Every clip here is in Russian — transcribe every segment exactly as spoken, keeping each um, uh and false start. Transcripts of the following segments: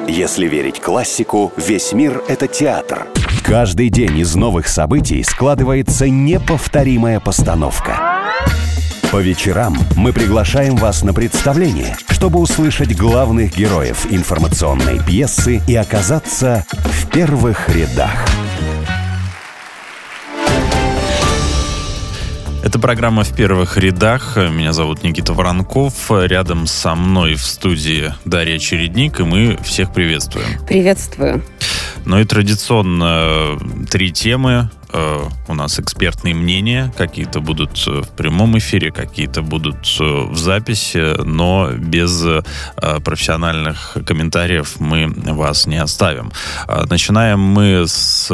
Если верить классику, весь мир — это театр. Каждый день из новых событий складывается неповторимая постановка. По вечерам мы приглашаем вас на представление, чтобы услышать главных героев информационной пьесы и оказаться в первых рядах. Это программа «В первых рядах». Меня зовут Никита Воронков. Рядом со мной в студии Дарья Чередник, и мы всех приветствуем. Приветствую. Ну и традиционно три темы. У нас экспертные мнения, какие-то будут в прямом эфире, какие-то будут в записи, но без профессиональных комментариев мы вас не оставим. Начинаем мы с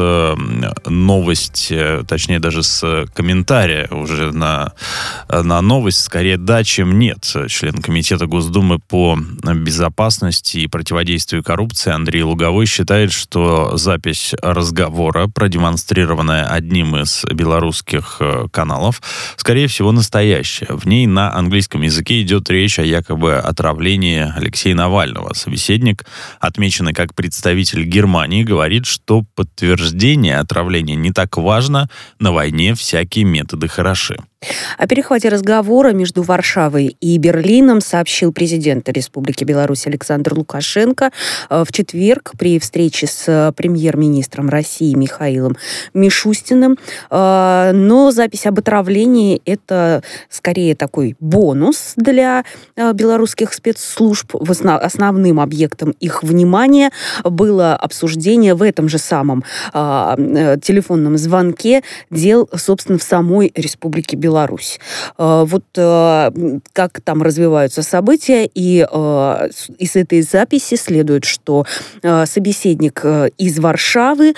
новости, точнее даже с комментария уже на, на новость, скорее да, чем нет. Член Комитета Госдумы по безопасности и противодействию коррупции Андрей Луговой считает, что запись разговора, продемонстрированная одним из белорусских каналов, скорее всего, настоящая. В ней на английском языке идет речь о якобы отравлении Алексея Навального. Собеседник, отмеченный как представитель Германии, говорит, что подтверждение отравления не так важно, на войне всякие методы хороши. О перехвате разговора между Варшавой и Берлином сообщил президент Республики Беларусь Александр Лукашенко в четверг при встрече с премьер-министром России Михаилом Мишустиным. Но запись об отравлении – это скорее такой бонус для белорусских спецслужб. Основным объектом их внимания было обсуждение в этом же самом телефонном звонке дел, собственно, в самой Республике Беларусь. Беларусь. Вот как там развиваются события, и из этой записи следует, что собеседник из Варшавы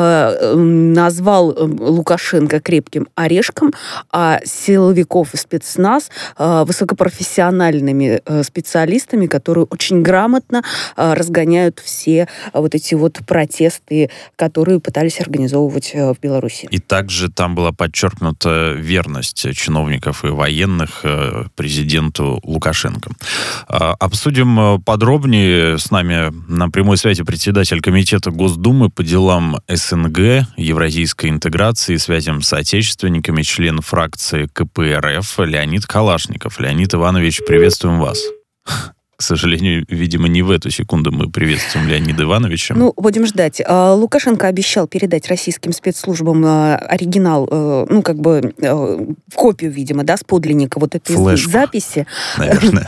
назвал Лукашенко крепким орешком, а силовиков и спецназ высокопрофессиональными специалистами, которые очень грамотно разгоняют все вот эти вот протесты, которые пытались организовывать в Беларуси. И также там была подчеркнута верность чиновников и военных президенту Лукашенко. Обсудим подробнее. С нами на прямой связи председатель Комитета Госдумы по делам СНГ, евразийской интеграции и связям с отечественниками, член фракции ка пэ эр эф Леонид Калашников. Леонид Иванович, приветствуем вас. К сожалению, видимо, не в эту секунду мы приветствуем Леонида Ивановича. Ну, будем ждать. Лукашенко обещал передать российским спецслужбам оригинал, ну, как бы, копию, видимо, да, с подлинника вот этой флешку, записи. Наверное.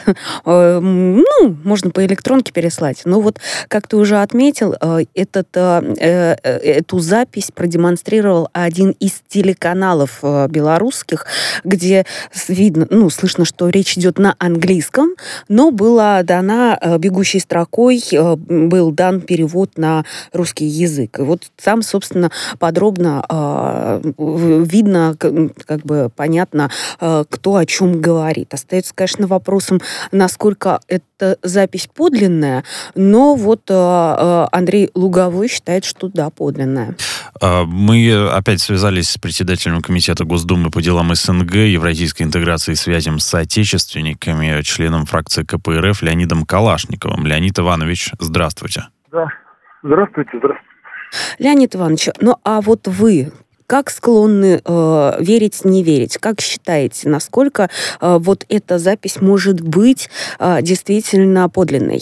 Ну, можно по электронке переслать. Но вот, как ты уже отметил, этот, эту запись продемонстрировал один из телеканалов белорусских, где видно, ну, слышно, что речь идет на английском, но было дана бегущей строкой, был дан перевод на русский язык. И вот там, собственно, подробно видно, как бы понятно, кто о чем говорит. Остается, конечно, вопросом, насколько эта запись подлинная, но вот Андрей Луговой считает, что да, подлинная. Мы опять связались с председателем Комитета Госдумы по делам СНГ, евразийской интеграции и связям с соотечественниками, членом фракции ка пэ эр эф Леонидом Калашниковым. Леонид Иванович, здравствуйте. Да, здравствуйте, здравствуйте. Леонид Иванович, ну а вот вы как склонны э, верить, не верить? Как считаете, насколько э, вот эта запись может быть э, действительно подлинной?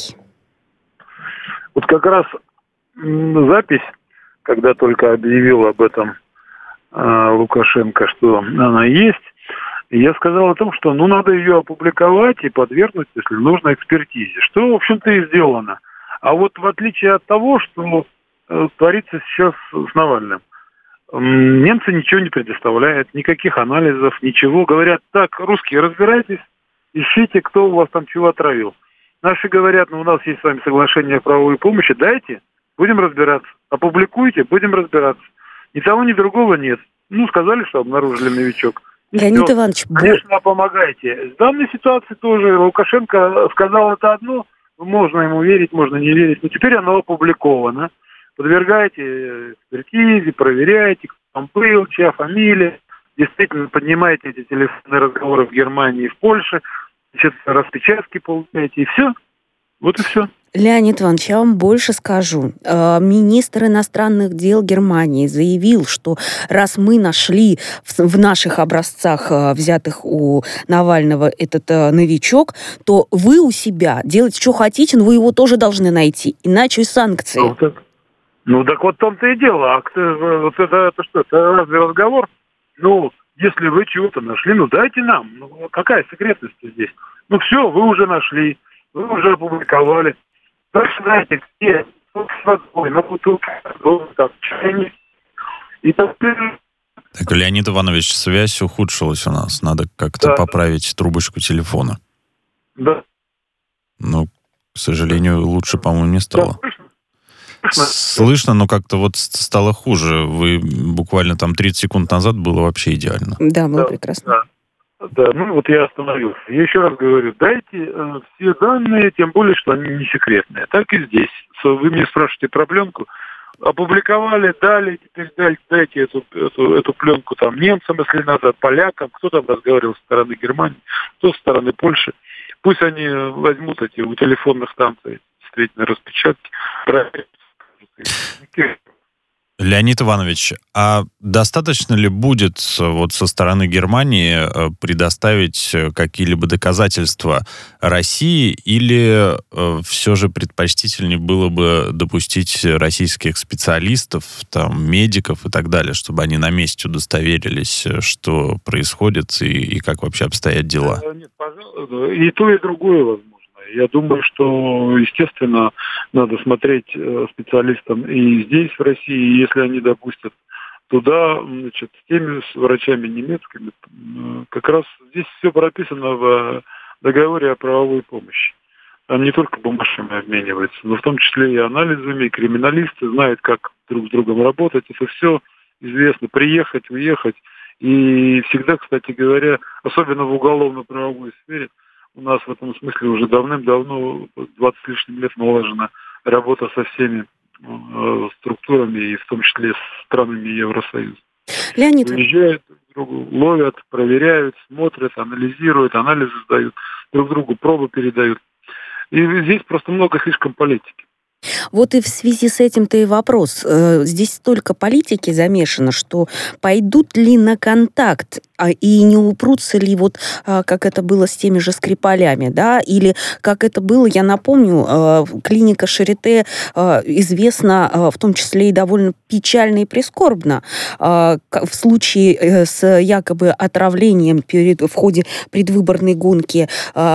Вот как раз запись, когда только объявил об этом э, Лукашенко, что она есть, я сказал о том, что ну надо ее опубликовать и подвергнуть, если нужно, экспертизе, что, в общем-то, и сделано. А вот в отличие от того, что э, творится сейчас с Навальным, э, немцы ничего не предоставляют, никаких анализов, ничего. Говорят, так, русские, разбирайтесь, ищите, кто у вас там чего отравил. Наши говорят, ну у нас есть с вами соглашение о правовой помощи, дайте, будем разбираться. Опубликуйте, будем разбираться. Ни того, ни другого нет. Ну, сказали, что обнаружили новичок. Леонид Иванович, конечно, помогайте. В данной ситуации тоже Лукашенко сказал это одно, можно ему верить, можно не верить, но теперь оно опубликовано. Подвергайте экспертизе, проверяйте, кто там был, чья фамилия. Действительно, поднимайте эти телефонные разговоры в Германии и в Польше, значит, распечатки получаете, и все. Вот и все. Леонид Иванович, я вам больше скажу. Министр иностранных дел Германии заявил, что раз мы нашли в наших образцах, взятых у Навального, этот новичок, то вы у себя делайте, что хотите, но вы его тоже должны найти. Иначе санкции. Ну так, ну, так вот в том-то и дело. А кто, вот это, это что, это разве разговор? Ну, если вы чего-то нашли, ну дайте нам. Ну, какая секретность здесь? Ну все, вы уже нашли, вы уже опубликовали. Вы знаете, где с водой, на бутылке, так, чайник. И так... Так, Леонид Иванович, связь ухудшилась у нас. Надо как-то да. поправить трубочку телефона. Да. Ну, к сожалению, лучше, по-моему, не стало. Да, слышно? Слышно, но как-то вот стало хуже. Вы буквально там тридцать секунд назад было вообще идеально. Да, было да, прекрасно. Да. Да, ну вот я остановился. Я еще раз говорю, дайте э, все данные, тем более, что они не секретные. Так и здесь. Вы меня спрашиваете про пленку. Опубликовали, дали, теперь дайте, дайте эту, эту, эту пленку там немцам, если надо, полякам. Кто там разговаривал со стороны Германии, кто со стороны Польши. Пусть они возьмут эти у телефонных станций действительно распечатки. Леонид Иванович, а достаточно ли будет вот со стороны Германии предоставить какие-либо доказательства России, или все же предпочтительнее было бы допустить российских специалистов, там, медиков и так далее, чтобы они на месте удостоверились, что происходит и, и как вообще обстоят дела? Нет, пожалуйста, и то, и другое возможно. Я думаю, что, естественно, надо смотреть специалистам и здесь, в России, если они допустят туда, значит, с теми с врачами немецкими, как раз здесь все прописано в договоре о правовой помощи. Там не только бумажками обмениваются, но в том числе и анализами, и криминалисты знают, как друг с другом работать. Это все известно. Приехать, уехать. И всегда, кстати говоря, особенно в уголовно-правовой сфере, у нас в этом смысле уже давным-давно, двадцать с лишним лет налажена работа со всеми э, структурами, и в том числе с странами Евросоюза. Леонид... Приезжают друг к другу, ловят, проверяют, смотрят, анализируют, анализы сдают, друг другу пробы передают. И здесь просто много слишком политики. Вот и в связи с этим-то и вопрос. Здесь столько политики замешано, что пойдут ли на контакт и не упрутся ли, вот как это было с теми же Скрипалями, да, или как это было, я напомню, клиника Шарите известна в том числе и довольно печально и прискорбно. В случае с якобы отравлением перед, в ходе предвыборной гонки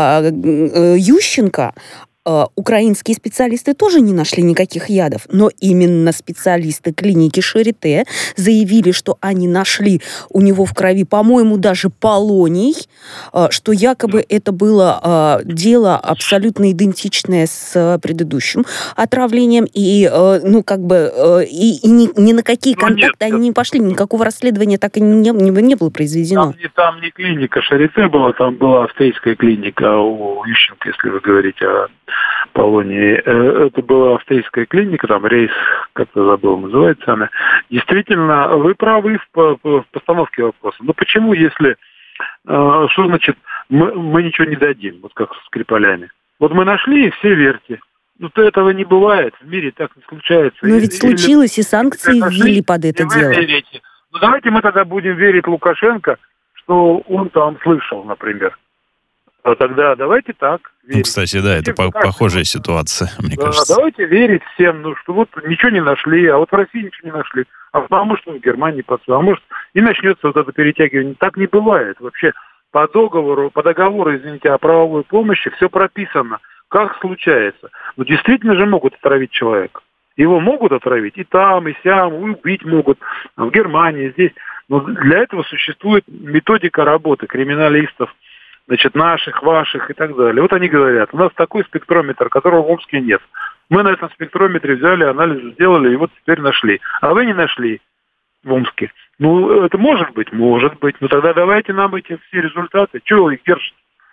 Ющенко, украинские специалисты тоже не нашли никаких ядов, но именно специалисты клиники Шарите заявили, что они нашли у него в крови, по-моему, даже полоний, что якобы это было дело абсолютно идентичное с предыдущим отравлением, и, ну, как бы, и, и ни, ни на какие ну, контакты нет, они не пошли, никакого расследования так и не, не, не было произведено. Там не, там не клиника Шарите была, там была австрийская клиника у Ющенко, если вы говорите о Полонии. Это была австрийская клиника, там рейс, как-то забыл, называется она. Действительно, вы правы в, в постановке вопроса. Но почему, если... Что значит, мы, мы ничего не дадим, вот как с Скрипалями? Вот мы нашли, и все верьте. Ну, то этого не бывает. В мире так не случается. Но ведь Или, случилось, и санкции ввели под это дело. Верите. Ну, давайте мы тогда будем верить Лукашенко, что он там слышал, например. А тогда давайте так. Ну, кстати, да, это по- похожая ситуация, мне да, кажется. Давайте верить всем, ну, что вот ничего не нашли, а вот в России ничего не нашли. А, а может, в Германии подсудят, а может, и начнется вот это перетягивание. Так не бывает. Вообще по договору, по договору, извините, о правовой помощи все прописано. Как случается? Ну, действительно же могут отравить человека. Его могут отравить и там, и сям, убить могут, в Германии, здесь. Но для этого существует методика работы криминалистов, значит, наших, ваших и так далее. Вот они говорят, у нас такой спектрометр, которого в Омске нет. Мы на этом спектрометре взяли, анализы сделали, и вот теперь нашли. А вы не нашли в Омске. Ну, это может быть? Может быть. Ну, тогда давайте нам эти все результаты. Чего вы их держите?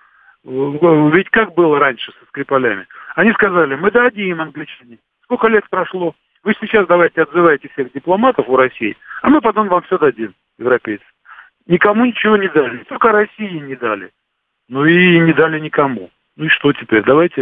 Ведь как было раньше со Скрипалями? Они сказали, мы дадим, англичане. Сколько лет прошло? Вы сейчас давайте отзывайте всех дипломатов у России, а мы потом вам все дадим, европейцы. Никому ничего не дали, только России не дали. Ну и не дали никому. Ну и что теперь? Давайте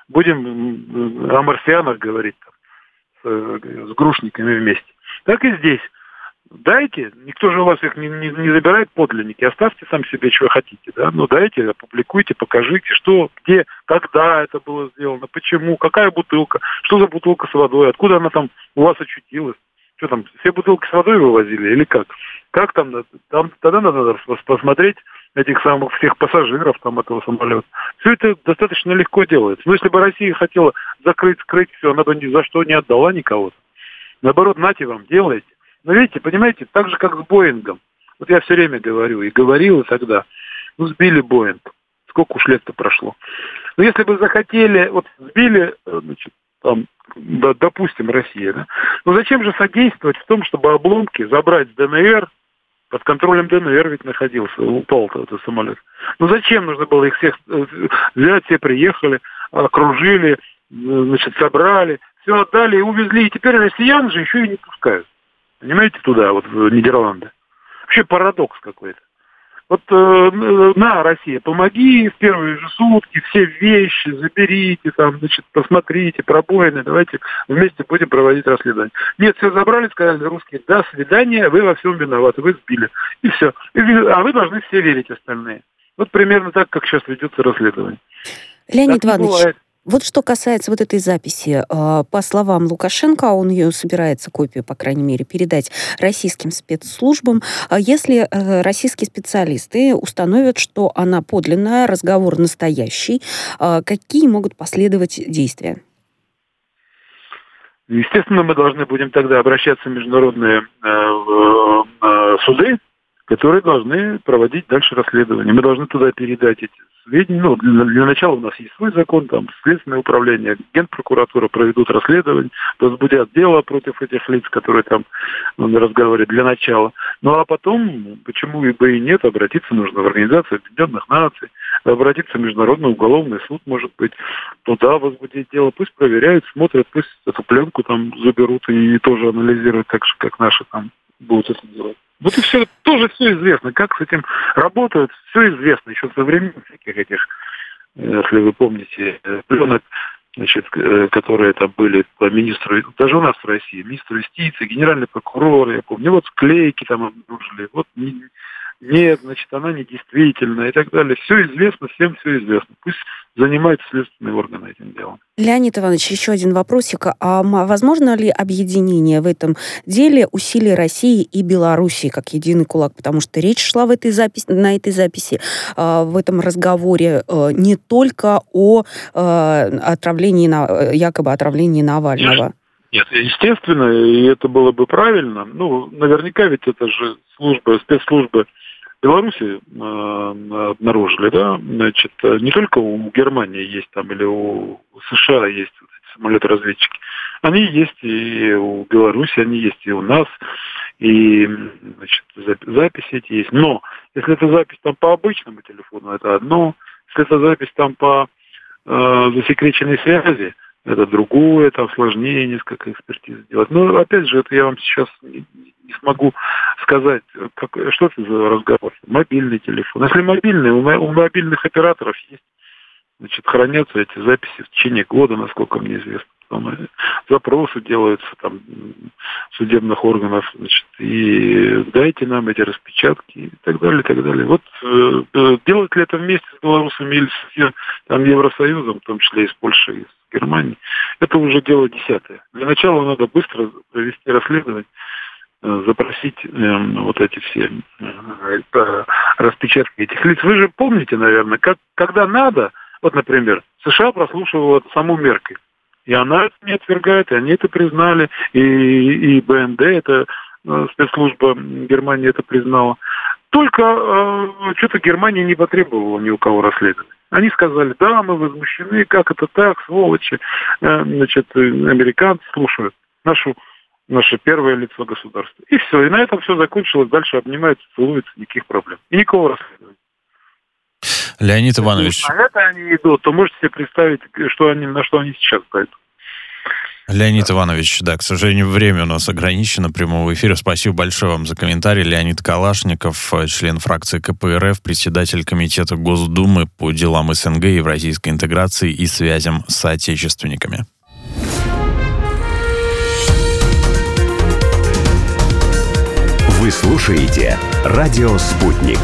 будем о марсианах говорить там, с, с грушниками вместе. Так и здесь. Дайте, никто же у вас их не, не, не забирает подлинники, оставьте сам себе, что хотите, да, но дайте, опубликуйте, покажите, что, где, когда это было сделано, почему, какая бутылка, что за бутылка с водой, откуда она там у вас очутилась, что там, все бутылки с водой вывозили или как? Как там, там тогда надо посмотреть этих самых всех пассажиров там этого самолета. Все это достаточно легко делается. Но если бы Россия хотела закрыть, скрыть все, она бы ни за что не отдала никого-то. Наоборот, нате вам, делайте. Но видите, понимаете, так же, как с Боингом. Вот я все время говорю, и говорил и тогда. Ну, сбили Боинг. Сколько уж лет-то прошло. Но если бы захотели, вот сбили, значит, там, да, допустим, Россия, да? Ну, зачем же содействовать в том, чтобы обломки забрать с ДНР, под контролем ДНР ведь находился, упал-то этот самолет. Ну, зачем нужно было их всех взять, все приехали, окружили, значит, собрали, все отдали и увезли. И теперь россиян же еще и не пускают. Понимаете, туда, вот в Нидерланды. Вообще парадокс какой-то. Вот э, на, Россия, помоги в первые же сутки, все вещи заберите, там, значит, посмотрите, пробоины, давайте вместе будем проводить расследование. Нет, все забрали, сказали русские, до свидания, вы во всем виноваты, вы сбили. И все. И, а вы должны все верить остальные. Вот примерно так, как сейчас ведется расследование. Леонид Иванович, вот что касается вот этой записи, по словам Лукашенко, он ее собирается, копию, по крайней мере, передать российским спецслужбам. Если российские специалисты установят, что она подлинная, разговор настоящий, какие могут последовать действия? Естественно, мы должны будем тогда обращаться в международные суды, которые должны проводить дальше расследование. Мы должны туда передать эти сведения. Ну, для, для начала у нас есть свой закон, там, Следственное управление, Генпрокуратура проведут расследование, возбудят дело против этих лиц, которые там ну, на разговоре для начала. Ну, а потом, почему бы и нет, обратиться нужно в Организацию Объединенных Наций, обратиться в Международный уголовный суд, может быть, туда возбудить дело. Пусть проверяют, смотрят, пусть эту пленку там заберут и тоже анализируют так же, как наши там будут это делать. Вот и все, тоже все известно. Как с этим работают, все известно. Еще со времен всяких этих, если вы помните, пленок, значит, которые там были по министру, даже у нас в России, министру юстиции, генеральный прокурор, я помню, вот склейки там обнаружили, вот нет, значит, она недействительна и так далее. Все известно, всем все известно. Пусть занимаются следственные органы этим делом. Леонид Иванович, еще один вопросик. А возможно ли объединение в этом деле усилий России и Белоруссии как единый кулак? Потому что речь шла в этой записи, на этой записи, в этом разговоре не только о отравлении, якобы отравлении Навального. Нет, естественно, и это было бы правильно. Ну, наверняка ведь это же службы, спецслужбы Беларуси э, обнаружили, да, значит, не только у Германии есть там, или у США есть вот эти самолеты-разведчики, они есть и у Беларуси, они есть и у нас, и, значит, записи эти есть. Но, если это запись там по обычному телефону, это одно, если это запись там по э, засекреченной связи, это другое, там сложнее несколько экспертиз делать. Но, опять же, это я вам сейчас не, не смогу сказать, как, что это за разговор. Мобильный телефон. Если мобильный, у, у мобильных операторов есть, значит, хранятся эти записи в течение года, насколько мне известно. Там запросы делаются там судебных органов, значит, и дайте нам эти распечатки и так далее, и так далее. Вот э, делать ли это вместе с белорусами или с там, Евросоюзом, в том числе и с Польшей, и с Германией, это уже дело десятое. Для начала надо быстро провести расследование, э, запросить э, вот эти все э, распечатки этих лиц. Вы же помните, наверное, как, когда надо, вот, например, США прослушивала саму Меркель. И она это не отвергает, и они это признали, и, и БНД, это спецслужба Германии, это признала. Только э, что-то Германия не потребовала ни у кого расследования. Они сказали, да, мы возмущены, как это так, сволочи. Э, значит, американцы слушают нашу, наше первое лицо государства. И все, и на этом все закончилось, дальше обнимаются, целуются, никаких проблем. И никакого расследования. Леонид Иванович. Если на это они идут, то можете себе представить, что они, на что они сейчас пойдут. Леонид Иванович, да, к сожалению, время у нас ограничено прямого эфира. Спасибо большое вам за комментарий. Леонид Калашников, член фракции ка пэ эр эф, председатель комитета Госдумы по делам эс эн гэ, евразийской интеграции и связям с соотечественниками. Вы слушаете «Радио Спутник».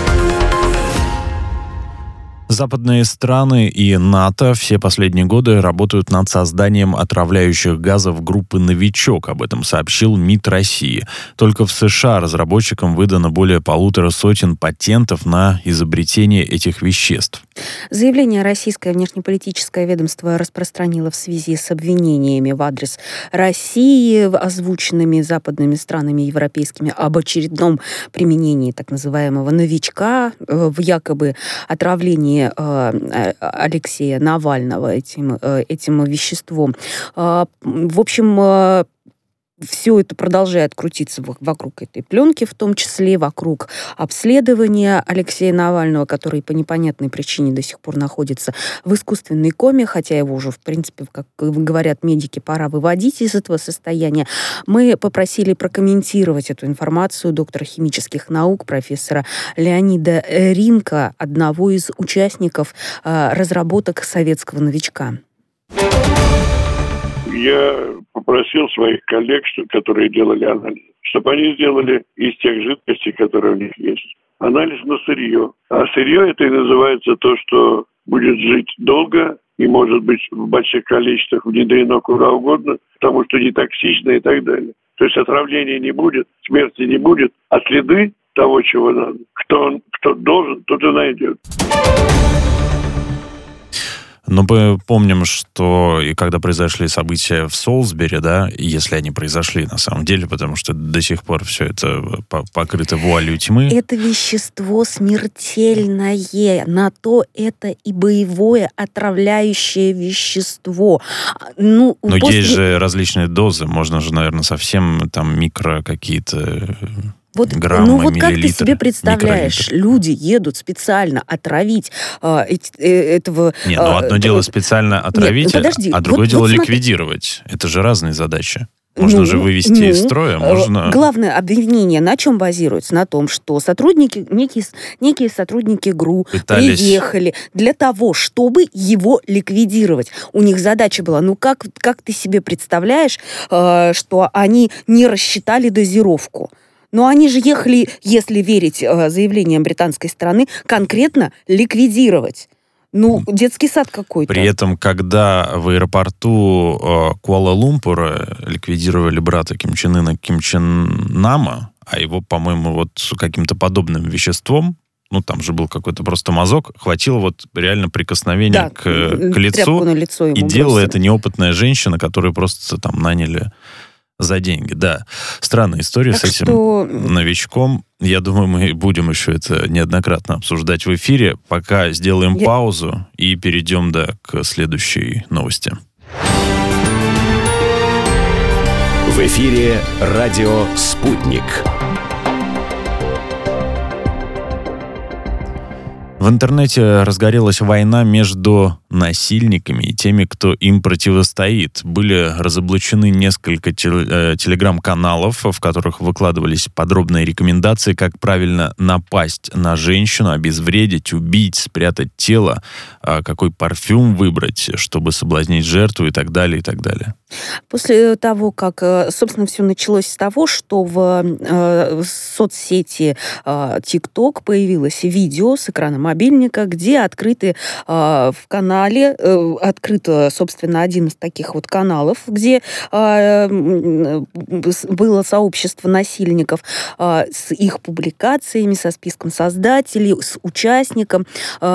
Западные страны и НАТО все последние годы работают над созданием отравляющих газов группы «Новичок». Об этом сообщил МИД России. Только в США разработчикам выдано более полутора сотен патентов на изобретение этих веществ. Заявление российское внешнеполитическое ведомство распространило в связи с обвинениями в адрес России, озвученными западными странами европейскими, об очередном применении так называемого «Новичка» в якобы отравлении Алексея Навального этим, этим веществом. В общем, все это продолжает крутиться вокруг этой пленки, в том числе вокруг обследования Алексея Навального, который по непонятной причине до сих пор находится в искусственной коме, хотя его уже, в принципе, как говорят медики, пора выводить из этого состояния. Мы попросили прокомментировать эту информацию доктора химических наук, профессора Леонида Ринка, одного из участников разработок советского «Новичка». Я попросил своих коллег, что, которые делали анализ, чтобы они сделали из тех жидкостей, которые у них есть, анализ на сырье. А сырье это и называется то, что будет жить долго и может быть в больших количествах внедрено куда угодно, потому что не токсично и так далее. То есть отравления не будет, смерти не будет, а следы того, чего надо, кто, он, кто должен, тот и найдет. Но мы помним, что и когда произошли события в Солсбери, да, если они произошли на самом деле, потому что до сих пор все это покрыто вуалью тьмы. Это вещество смертельное, на то это и боевое отравляющее вещество. Ну, Но после... есть же различные дозы, можно же, наверное, совсем там микро какие-то... Вот, грамма, ну вот как ты миллилитр, себе представляешь, микролитр. люди едут специально отравить э, э, этого... Не, ну одно э, дело специально отравить, нет, подожди, а другое вот, дело вот ликвидировать. Смотри. Это же разные задачи. Можно ну, же вывести ну, из строя, можно... Главное обвинение на чем базируется? На том, что сотрудники, некие, некие сотрудники ГРУ Пытались... приехали для того, чтобы его ликвидировать. У них задача была, ну как, как ты себе представляешь, э, что они не рассчитали дозировку? Но они же ехали, если верить э, заявлениям британской стороны, конкретно ликвидировать. Ну, детский сад какой-то. При этом, когда в аэропорту э, Куала-Лумпура ликвидировали брата Ким Чен Ына Ким Чен Нама, а его, по-моему, вот каким-то подобным веществом, ну, там же был какой-то просто мазок, хватило вот реально прикосновения да, к, к лицу, на лицо и делала это неопытная женщина, которую просто там наняли за деньги, да. Странная история так с этим что... новичком. Я думаю, мы будем еще это неоднократно обсуждать в эфире. Пока сделаем Я... паузу и перейдем, да, к следующей новости. В эфире радио «Спутник». В интернете разгорелась война между насильниками и теми, кто им противостоит. Были разоблачены несколько телеграм-каналов, в которых выкладывались подробные рекомендации, как правильно напасть на женщину, обезвредить, убить, спрятать тело, какой парфюм выбрать, чтобы соблазнить жертву и так далее, и так далее. После того, как, собственно, все началось с того, что в, в соцсети TikTok появилось видео с экрана мобильника, где открыты в канале, открыто, собственно, один из таких вот каналов, где было сообщество насильников с их публикациями, со списком создателей, с участником.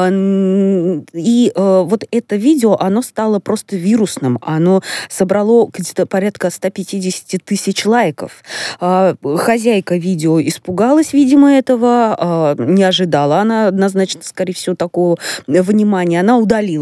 И вот это видео, оно стало просто вирусным. Оно собрало где-то порядка сто пятьдесят тысяч лайков. Хозяйка видео испугалась, видимо, этого, не ожидала она однозначно, скорее всего, такого внимания. Она удалила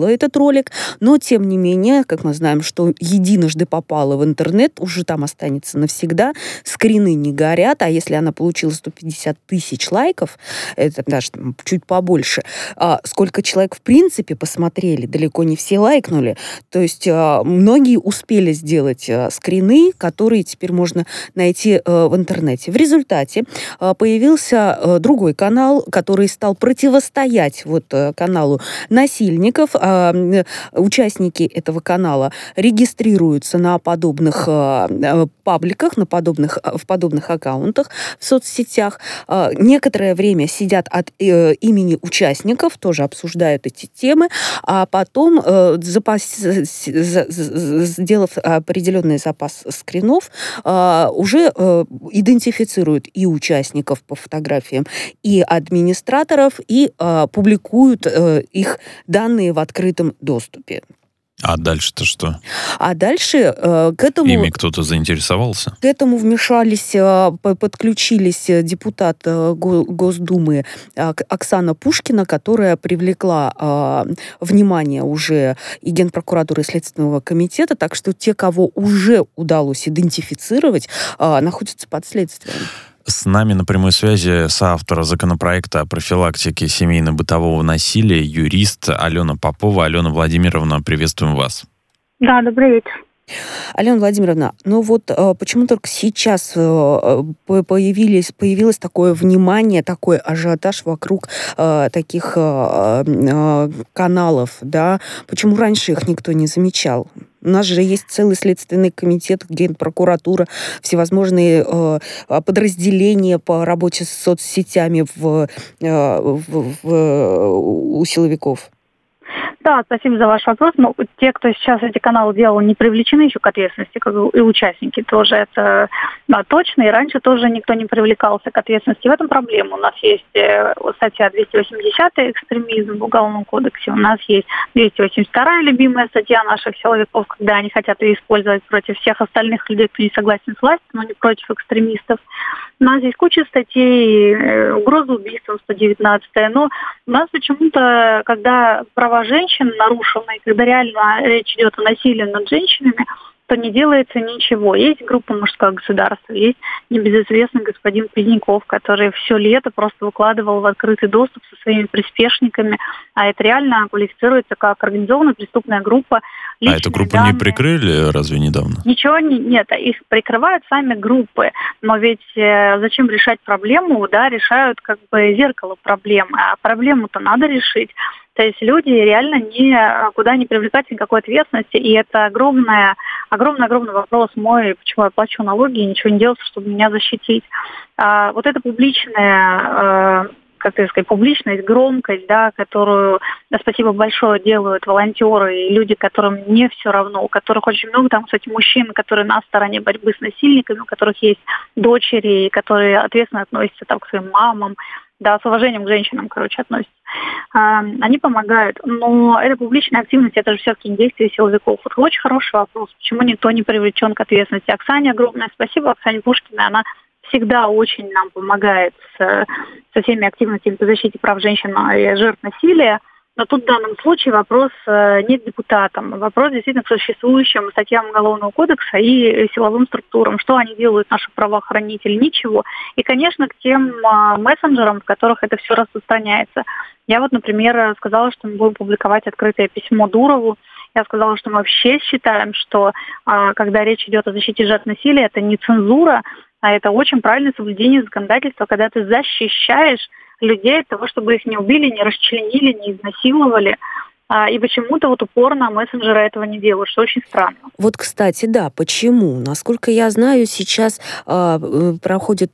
этот ролик, но, тем не менее, как мы знаем, что единожды попало в интернет, уже там останется навсегда, скрины не горят, а если она получила сто пятьдесят тысяч лайков, это даже там, чуть побольше, а, сколько человек в принципе посмотрели, далеко не все лайкнули, то есть а, многие успели сделать а, скрины, которые теперь можно найти а, в интернете. В результате а, появился а, другой канал, который стал противостоять вот а, каналу насильников. А, участники этого канала регистрируются на подобных а, пабликах, на подобных, в подобных аккаунтах в соцсетях. А, некоторое время сидят от э, имени участников, тоже обсуждают эти темы, а потом, э, запас, за, за, сделав определенный запас скринов, э, уже э, идентифицируют и участников по фотографиям, и администраторов, и э, публикуют э, их данные в открытом доступе. А дальше-то что? А дальше э, к этому... Ими кто-то заинтересовался? К этому вмешались, э, подключились депутат э, Госдумы э, Оксана Пушкина, которая привлекла э, внимание уже и Генпрокуратуры, и Следственного комитета, так что те, кого уже удалось идентифицировать, э, находятся под следствием. С нами на прямой связи соавтор законопроекта о профилактике семейно-бытового насилия, юрист Алена Попова. Алена Владимировна, приветствуем вас. Да, добрый вечер. Алена Владимировна, ну вот э, почему только сейчас э, появились, появилось такое внимание, такой ажиотаж вокруг э, таких э, э, каналов, да? Почему раньше их никто не замечал? У нас же есть целый следственный комитет, Генпрокуратура, всевозможные э, подразделения по работе с соцсетями в, э, в, в, у силовиков. Да, спасибо за ваш вопрос. Но те, кто сейчас эти каналы делал, не привлечены еще к ответственности, как и участники тоже. Это да, точно. И раньше тоже никто не привлекался к ответственности. В этом проблема. У нас есть статья двести восьмидесятая экстремизм в Уголовном кодексе. У нас есть двести восемьдесят вторая любимая статья наших силовиков, когда они хотят ее использовать против всех остальных людей, кто не согласен с властью, но не против экстремистов. У нас есть куча статей, угроза убийством сто девятнадцатая. Но у нас почему-то, когда права женщин нарушены, когда реально речь идет о насилии над женщинами, то не делается ничего. Есть группа «Мужское государство», есть небезызвестный господин Поздняков, который все лето просто выкладывал в открытый доступ со своими приспешниками, а это реально квалифицируется как организованная преступная группа. А эту группу данные не прикрыли разве недавно? Ничего не, нет, их прикрывают сами группы, но ведь э, зачем решать проблему, да, решают как бы зеркало проблемы, а проблему-то надо решить. То есть люди реально никуда не привлекать никакой ответственности, и это огромная, огромный-огромный вопрос мой, почему я плачу налоги и ничего не делаю, чтобы меня защитить. А, вот эта публичная, э, как это сказать, публичность, громкость, да, которую, да, спасибо большое, делают волонтеры и люди, которым не все равно, у которых очень много, там, кстати, мужчин, которые на стороне борьбы с насильниками, у которых есть дочери, которые ответственно относятся там, к своим мамам, да, с уважением к женщинам, короче, относятся. А, они помогают. Но эта публичная активность, это же все-таки не действия силовиков. Вот очень хороший вопрос, почему никто не привлечен к ответственности. Оксане огромное спасибо, Оксане Пушкиной, она всегда очень нам помогает с, со всеми активностями по защите прав женщин и жертв насилия. Но тут в данном случае вопрос не к депутатам. Вопрос действительно к существующим статьям Уголовного кодекса и силовым структурам. Что они делают, наши правоохранители? Ничего. И, конечно, к тем мессенджерам, в которых это все распространяется. Я вот, например, сказала, что мы будем публиковать открытое письмо Дурову. Я сказала, что мы вообще считаем, что когда речь идет о защите жертв насилия, это не цензура, а это очень правильное соблюдение законодательства, когда ты защищаешь людей от того, чтобы их не убили, не расчленили, не изнасиловали. А, и почему-то вот упорно мессенджеры этого не делают, что очень странно. Вот, кстати, да, почему? Насколько я знаю, сейчас э, проходит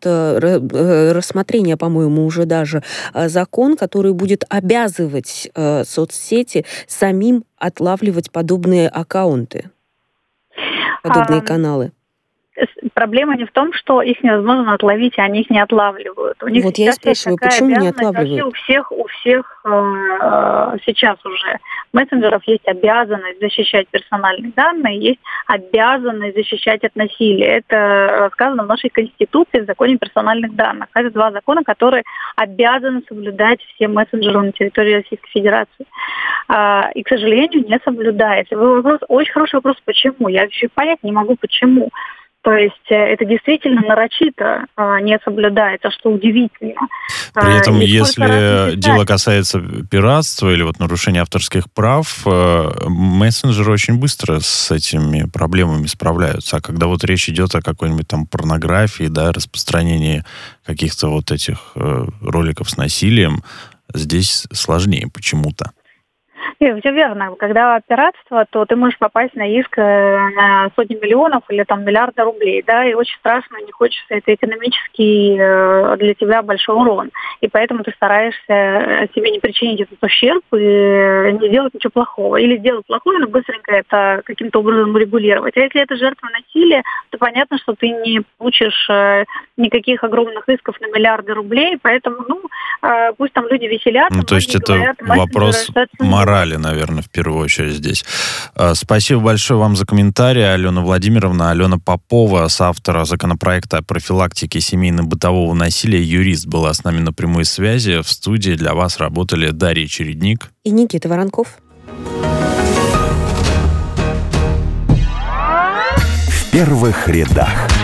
э, рассмотрение, по-моему, уже даже э, закон, который будет обязывать э, соцсети самим отлавливать подобные аккаунты, подобные а... каналы. проблема не в том, что их невозможно отловить, и они их не отлавливают. У них вот я и спрашиваю, почему не отлавливают? У всех, у всех э, сейчас уже мессенджеров есть обязанность защищать персональные данные, есть обязанность защищать от насилия. Это сказано в нашей Конституции, в законе персональных данных. Это два закона, которые обязаны соблюдать все мессенджеры на территории Российской Федерации. А, и, к сожалению, не соблюдается. Вопрос, очень хороший вопрос, почему? Я еще понять не могу, почему. То есть это действительно нарочито а, не соблюдается, что удивительно. При этом, и если дело касается пиратства или вот нарушения авторских прав, мессенджеры очень быстро с этими проблемами справляются. А когда вот речь идет о какой-нибудь там порнографии, да, распространении каких-то вот этих роликов с насилием, здесь сложнее почему-то. Нет, все верно. Когда пиратство, то ты можешь попасть на иск на сотни миллионов или там миллиарды рублей, да, и очень страшно, не хочется, это экономический для тебя большой урон. И поэтому ты стараешься себе не причинить этот ущерб и не делать ничего плохого. Или сделать плохое, но быстренько это каким-то образом урегулировать. А если это жертва насилия, то понятно, что ты не получишь никаких огромных исков на миллиарды рублей, поэтому, ну, пусть там люди веселятся. Ну, то есть это говорят, вопрос морали, наверное, в первую очередь здесь. Спасибо большое вам за комментарий, Алена Владимировна. Алена Попова, соавтора законопроекта о профилактике семейно-бытового насилия, юрист, была с нами на прямой связи. В студии для вас работали Дарья Чередник и Никита Воронков. В первых рядах.